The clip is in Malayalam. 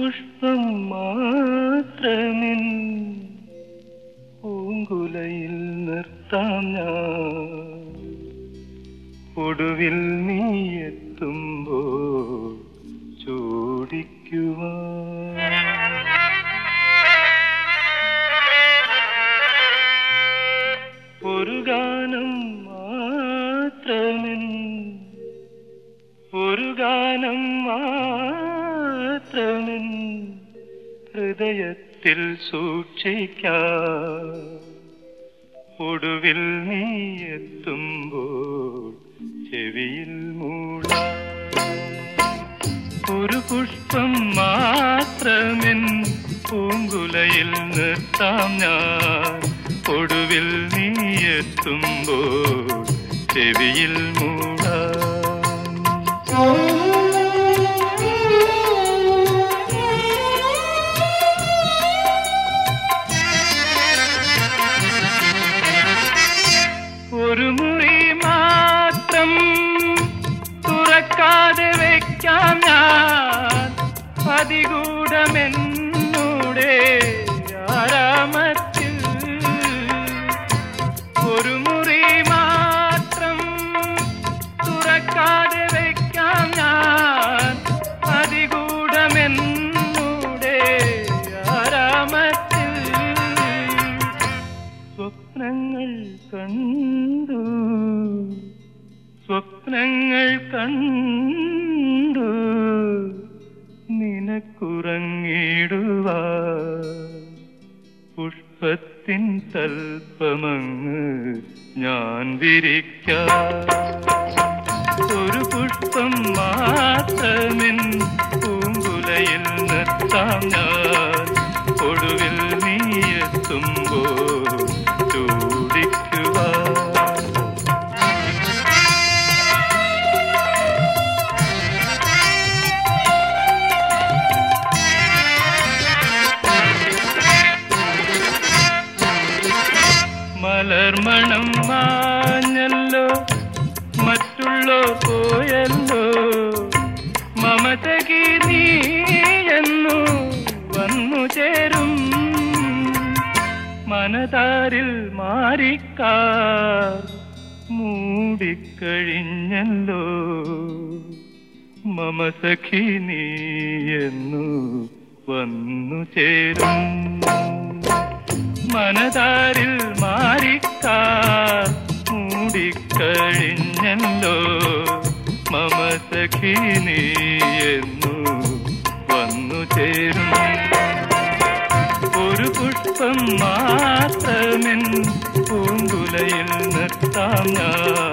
പുഷ്പം മാത്രമിൻ പൂങ്കുലയിൽ നിർത്താം ഞാൻ. ഒടുവിൽ നീ എത്തുമ്പോൾ ചൂടിക്കുവാൻ. ഒരു ഗാനം മാത്രമിൻ ഒരു ഗാനം മാത്രമിൻ ഹൃദയത്തിൽ സൂക്ഷിക്കാം. ഒടുവിൽ നീ എത്തുമ്പോൾ ചെവിയിൽ മൂടാം. ഒരു പുഷ്പം മാത്രമിൻ പൂങ്കുലയിൽ നിർത്താം ഞാൻ. ഒടുവിൽ നീ എത്തുമ്പോൾ ചെവിയിൽ മൂടാം. ഒരു മുറി മാത്രം തുറക്കാതെ വയ്ക്കാം ഞാൻ. അതികൂടമെന്നൂടെ ആരാമത്തിൽ. ഒരു മുറി മാത്രം തുറക്കാതെ വയ്ക്കാം ഞാൻ. അതികൂടമെന്നൂടെ ആരാമത്തിൽ. സ്വപ്നങ്ങൾ കണ്ടു സ്വപ്നങ്ങൾ കണ്ടു നിനക്കുറങ്ങിടുവാൻ. പുഷ്പത്തിൻ തൽപ്പമങ്ങ് ഞാൻ വിരിക്കാം. ഒരു പുഷ്പം മാത്രമിൻ പൂങ്കുലയിൽ നിർത്താം ഞാൻ. ഒടുവിൽ നീ എത്തുമ്പോൾ ചൂടിക്കുവാൻ. മലർമണം മാഞ്ഞല്ലോ മറ്റുള്ളോ പോയല്ലോ. മമതകി നീ എന്നു വന്നു ചേരും. മനതാരിൽ മാറിക്കാർ മൂടിക്കഴിഞ്ഞല്ലോ. മമ സഖി നീ എന്നു വന്നു ചേരും. മനതാരിൽ മാറിക്കാർ മൂടിക്കഴിഞ്ഞല്ലോ. മമ സഖി നീ എന്നു വന്നു ചേരും. ഒരു പുഷ്പം മാത്രമിൻ പൂങ്കുലയിൽ നിർത്താം ഞാൻ.